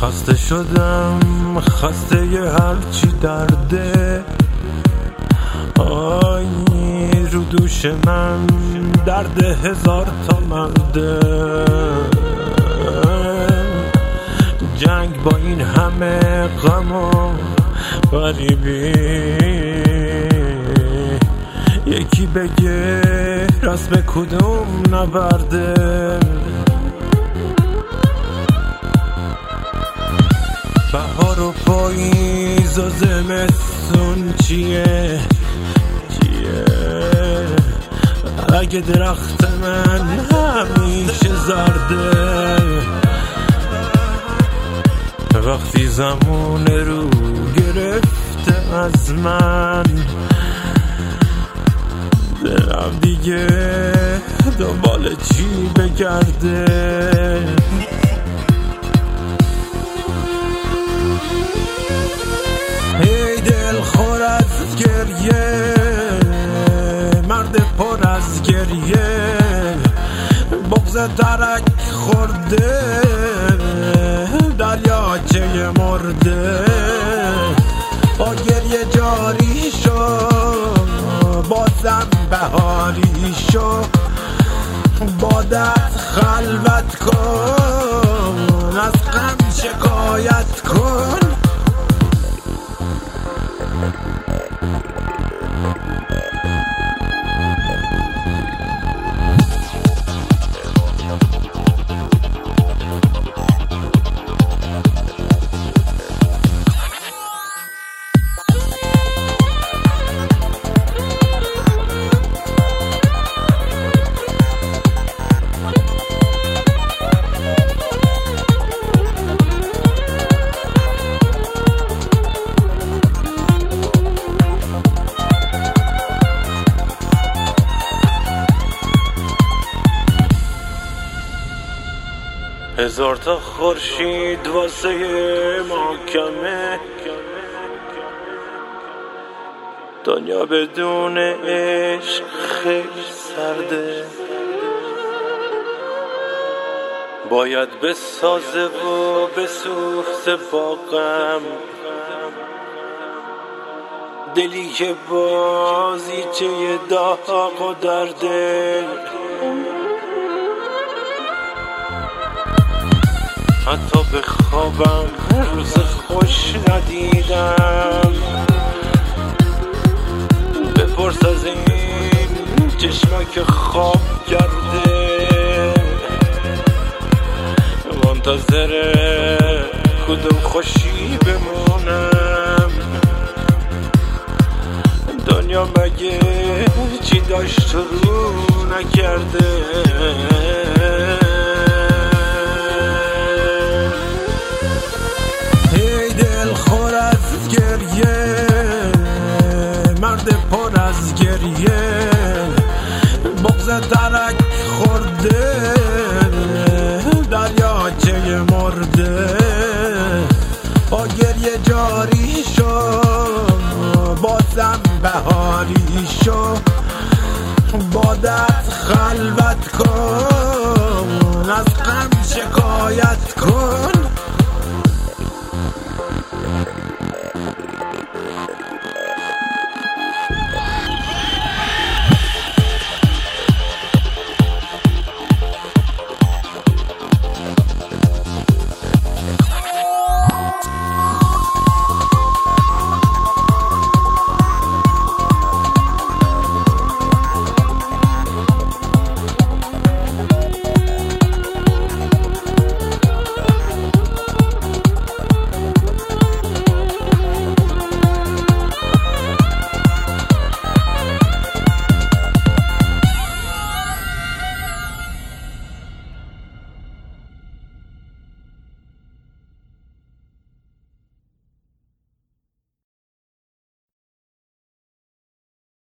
خسته شدم، خسته هرچی درده. آی رو دوش من درد هزار تا مرده. جنگ با این همه غم و غریبی، یکی بگه رسم کدوم نبرده. بهار و پاییز و زمستون چیه؟ اگه درخت من همیشه زرده، وقتی زمان رو گرفته از من، دلم دیگه دنبال چی بگرده؟ ای دل خور از گریه، مرد پر از گریه، بغض ترک خورده، دریاچه مرده. با گریه جاری شو، بازم بهاری شو، بادت خلوت کن، از غم شکایت کن. هزار تا خورشید واسه ما کمه، دنیا بدون عشق خیلی سرده. باید بسازه و بسوخته با غم، دلی که بازیچه داغ و درده. حتی به خوابم روز خوش ندیدم، بپرس از این چشما که خواب کرده. منتظر کدوم خوشی بمونم، دنیا مگه چی داشت رو نکرده؟ مرد پر از گریه، بغض ترک خورده، دریاچه مرده. با گریه جاری شو، بازم بهاری شو، بادت خلوت کن، از غم شکایت کن.